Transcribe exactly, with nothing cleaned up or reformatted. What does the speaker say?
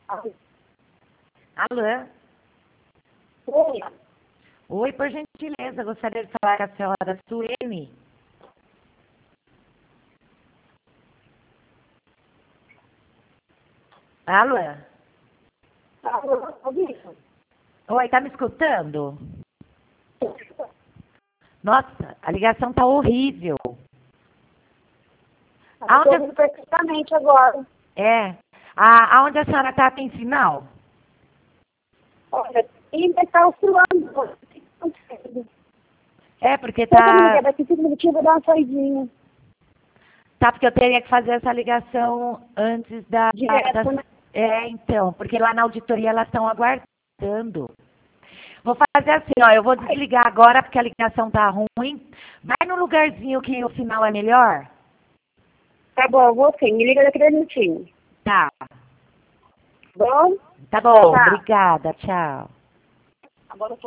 Alô? Oi. Oi, por gentileza, gostaria de falar com a senhora Suene. Alô? Alô, Alvito? Oi, tá me escutando? Nossa, a ligação tá horrível. Estou Aonde ouvindo perfeitamente agora. é? A, aonde a senhora tá tem sinal? Olha, ainda está oscilando. É, porque Você me ligar tá. daqui cinco minutinhos, eu vou dar uma saidinha. Tá, porque eu teria que fazer essa ligação antes da. da Direto, né? é, então, porque lá na auditoria elas estão aguardando. Vou fazer assim, ó, eu vou desligar agora porque a ligação tá ruim. Vai no lugarzinho que o sinal é melhor. Tá bom, eu vou sim. Me liga daqui dois minutinhos. Tá. Bom? Tá bom, Tá. obrigada, tchau. Agora eu tô